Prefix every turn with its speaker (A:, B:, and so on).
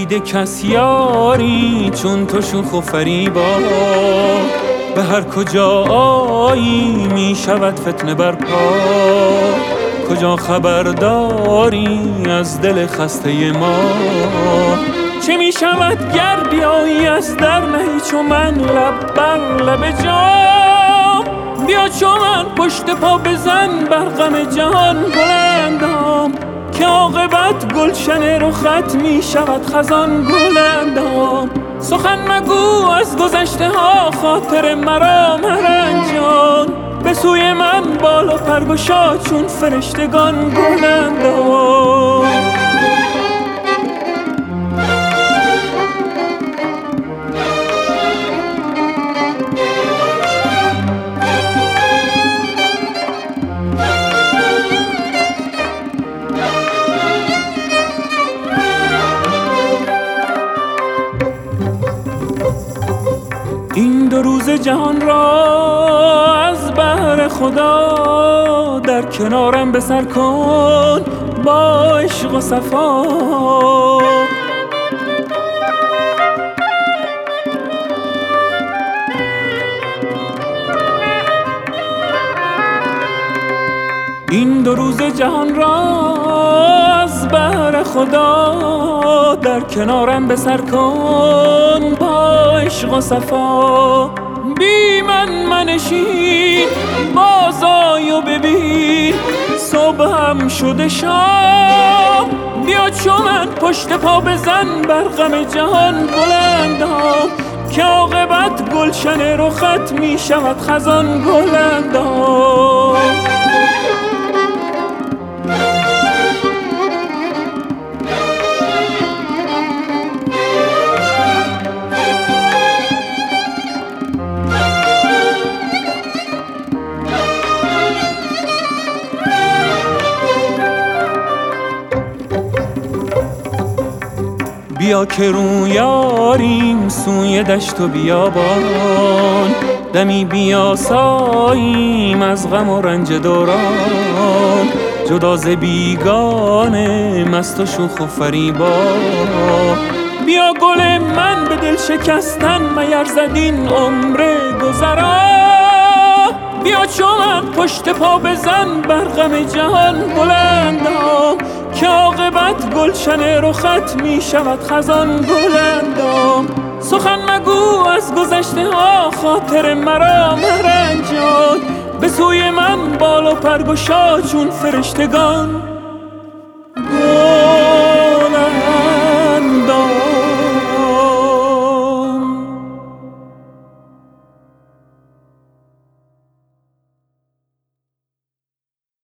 A: ندیده کس یاری چون تو شوخ و فریبا. به هر کجا آیی می شود فتنه برپا. کجا خبر داری از دل خسته ما؟ چه می شود گر بیایی از در نهی چو من لب بر لب جام؟ بیا چو من پشت پا بزن بر غم جهان بلندام، که عاقبت گلشن رخت می شود خزان گلندام. سخن مگو از گذشته ها خاطر مرا مرنجان، به سوی من بال و پرگشا چون فرشتگان بلندام. این دو روز جهان را از بهر خدا در کنارم به سر کن با عشق و صفا. این دو روز جهان را از بهر خدا در کنارم به سر کن با عشق و صفا. بی من منشین باز آی و ببین صبح هم شده شام. بیا چو من پشت پا بزن بر غم جهان بلندام، که عاقبت گلشن رخت می شود خزان گلندام. بیا که رویاریم سوی دشت و بیابان، دمی بیاساییم از غم و رنج دوران. جدا ز بیگانه مست و شوخ و فریبا. بیا گل من به دل شکستن مگر زدین عمر گذرا. بیا چو من پشت پا بزن بر غم جهان بلندام، که عاقبت گلشن رخت می شود خزان گلندام. سخن مگو از گذشته ها خاطر مرا مرنجان، به سوی من بال و پرگشا چون فرشتگان